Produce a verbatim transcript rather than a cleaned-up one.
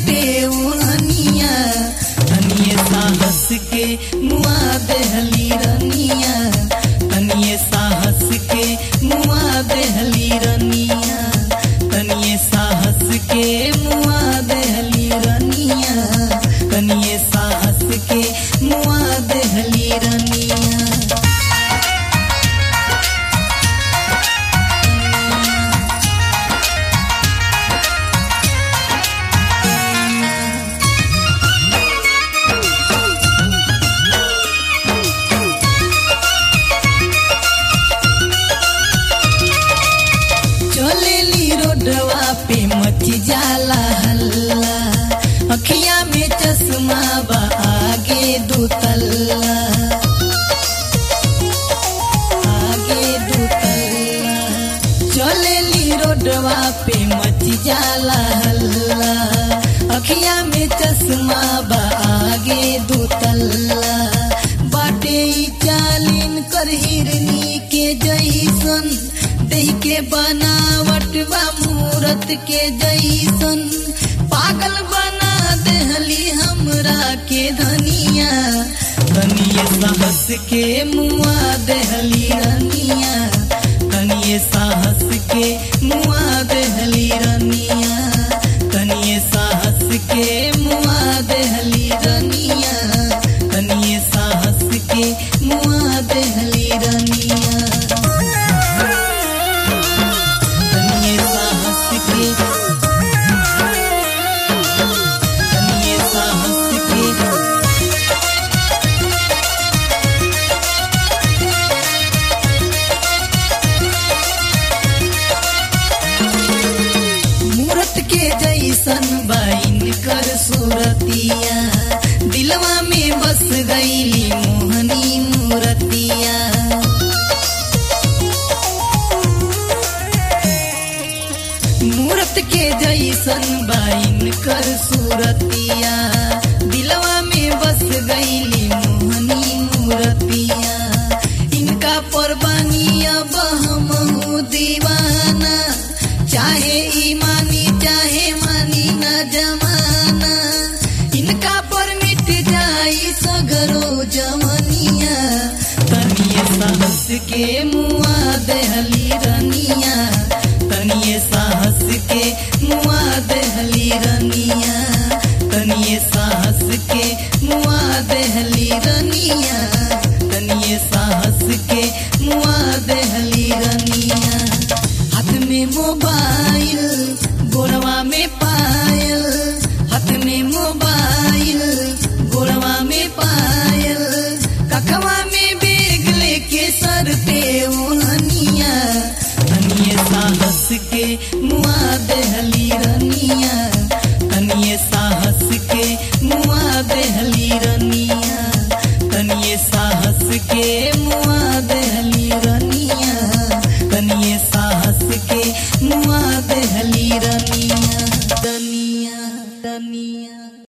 पे ओढ़निया तनिए साहस के मुआ देहली रनिया तनिए साहस के मुआ देहली रनिया तनिए साहस के मुआ देहली रनिया तनिए साहस के मुआ देहली रनिया। रोडवा पे मच जाला हल्ला अखिया में चश्मा बा आगे दो तल्ला आगे दो तल्ला चलेली रोडवा पे मच जाला हल्ला अखिया में चश्मा बा आगे दो तल्ला बाटे चालीन कर हिरनी के जैसन देह के बनावट बा मूरत के जैसन पागल बना देहली हमरा के धनिया तनिए साहस के मुआ देहली रनिया तनिए साहस के मुआ देहली रनिया तनिए साहस के मुआ देहली रनिया तनिए साहस के मुआ देहली रनिया। जैसन बाइन कर सूरतिया दिलवा में बस गईली मोहनी मूरतिया मूरत के जैसन बाइन कर सूरतिया दिलवा में बस गईली मोहनी मूरतिया इनका परवानी अब हम दीवाना चाहे ईमानी चाहे मानी न जमाना इनका पर मिट जाई सगरो जमनिया तनिए साहस के मुआ देहली रनिया तनिए साहस के मुआ देहली रनिया तनिए साहस के मुआ देहली रनिया तनिए साहस के मुआ देहली रनिया। हाथ में मोबाइल गोरवा में पायल हाथ में मोबाइल गोरवा में पायल कखवा में बेग लेके सर पे ओढ़निया तनिए साहस के मुआ देहली रनिया तनिए साहस के मुआ देहली रनिया तनिए साहस के मुआ देहली रनिया तनिए साहस के मुआ देहली रनिया।